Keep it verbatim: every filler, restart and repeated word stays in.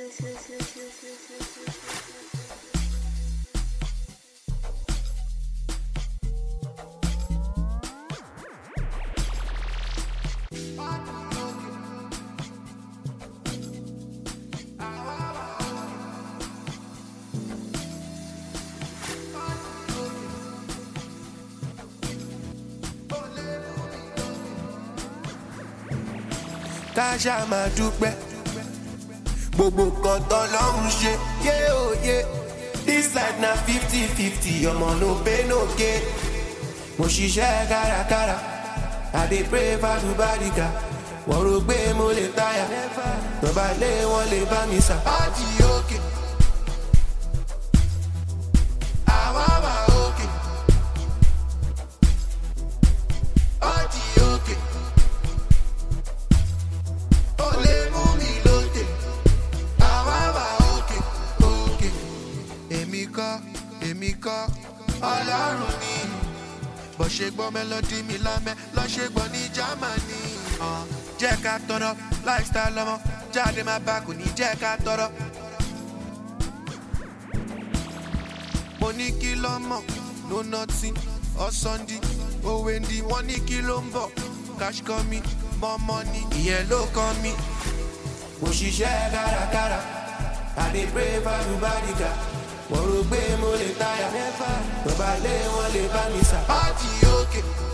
Káṣá máa dúpẹ́ gbogbo kan t'Ọlọ́run ṣe yé òye this life na fifty fifty ọmọ no pay no gain mo ṣiṣẹ́ kárakára I dey pray for àlùbáríkà wọ́n rò pé mo lè táyà bàbá lé wọn lè bá mi sà. Party òkè àwa wà òkè party òkè. Èmi kọ́ Ọlọ́run ni bó ṣe gbọ́ mélòdì mi lámẹ́ lọ́ ṣe gbọ́ ní Jámánì. Jẹ́ ká tọrọ lifestyle ọmọ jáde má bá kò ní jẹ́ ká tọrọ. Mo ní kí ló mọ̀ no nothing ọ̀sọ́ndí òwe ndí wọ́n ní kí ló ń bọ̀ cash kọ́ mi more money ìyẹn ló kàn mí. Mo ṣiṣẹ́ kárakára I dey pray for àlùbáríkà wọ́n rò pé mo lè táyà bàbá lé wọn lè bá mi sà. Party òkè.